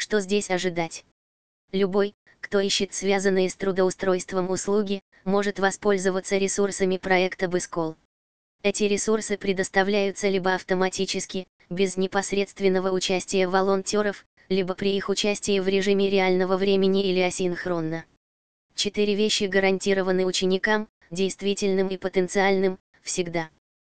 что здесь ожидать? Любой, кто ищет связанные с трудоустройством услуги, может воспользоваться ресурсами проекта BizCall. Эти ресурсы предоставляются либо автоматически, без непосредственного участия волонтеров, либо при их участии в режиме реального времени или асинхронно. 4 вещи гарантированы ученикам, действительным и потенциальным, всегда.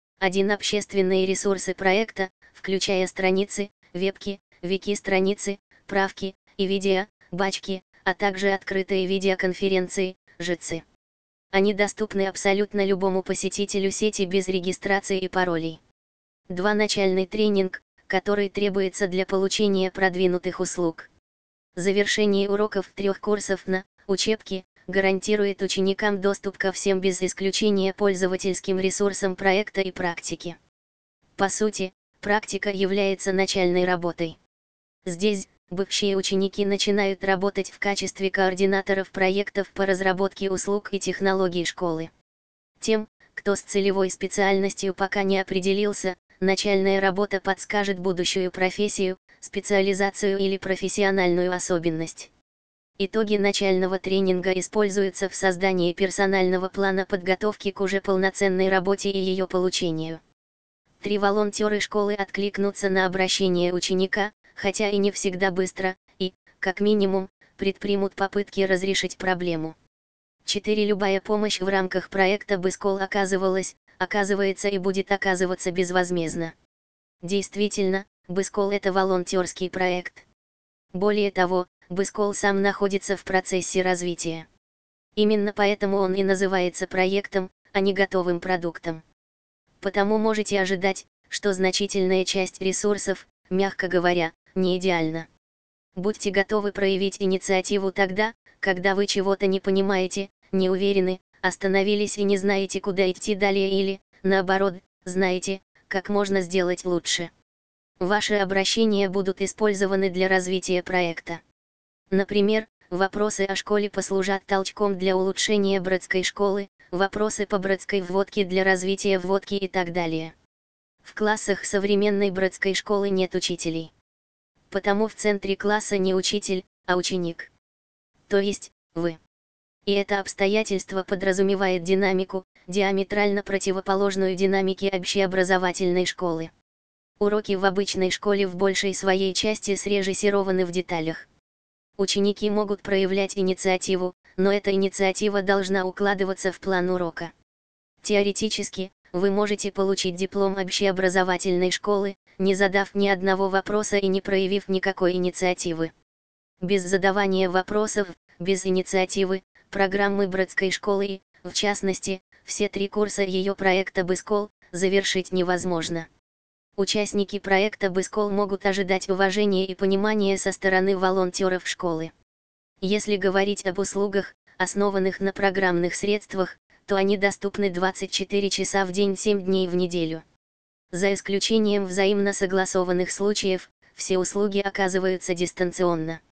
1. Общественные ресурсы проекта, включая страницы, вебки, вики-страницы, правки и видео, бачки, а также открытые видеоконференции, ЖЦ. Они доступны абсолютно любому посетителю сети без регистрации и паролей. 2. Начальный тренинг, который требуется для получения продвинутых услуг. Завершение уроков 3 курсов на учебки гарантирует ученикам доступ ко всем без исключения пользовательским ресурсам проекта и практики. По сути, практика является начальной работой. Здесь бывшие ученики начинают работать в качестве координаторов проектов по разработке услуг и технологий школы. Тем, кто с целевой специальностью пока не определился, начальная работа подскажет будущую профессию, специализацию или профессиональную особенность. Итоги начального тренинга используются в создании персонального плана подготовки к уже полноценной работе и ее получению. 3. Волонтеры школы откликнутся на обращение ученика, хотя и не всегда быстро, и, как минимум, предпримут попытки разрешить проблему. 4. Любая помощь в рамках проекта BizCall оказывается и будет оказываться безвозмездно. Действительно, BizCall — это волонтерский проект. Более того, BizCall сам находится в процессе развития. Именно поэтому он и называется проектом, а не готовым продуктом. Потому можете ожидать, что значительная часть ресурсов, мягко говоря, не идеальна. Будьте готовы проявить инициативу тогда, когда вы чего-то не понимаете, не уверены, остановились и не знаете, куда идти далее или, наоборот, знаете, как можно сделать лучше. Ваши обращения будут использованы для развития проекта. Например, вопросы о школе послужат толчком для улучшения братской школы, вопросы по братской вводке для развития вводки и так далее. В классах современной братской школы нет учителей. Потому в центре класса не учитель, а ученик. То есть, вы. И это обстоятельство подразумевает динамику, диаметрально противоположную динамике общеобразовательной школы. Уроки в обычной школе в большей своей части срежиссированы в деталях. Ученики могут проявлять инициативу, но эта инициатива должна укладываться в план урока. Теоретически, вы можете получить диплом общеобразовательной школы, не задав ни одного вопроса и не проявив никакой инициативы. Без задавания вопросов, без инициативы, программы братской школы и, в частности, все 3 курса ее проекта BizCall, завершить невозможно. Участники проекта BizCall могут ожидать уважения и понимания со стороны волонтеров школы. Если говорить об услугах, основанных на программных средствах, то они доступны 24 часа в день 7 дней в неделю. За исключением взаимно согласованных случаев, все услуги оказываются дистанционно.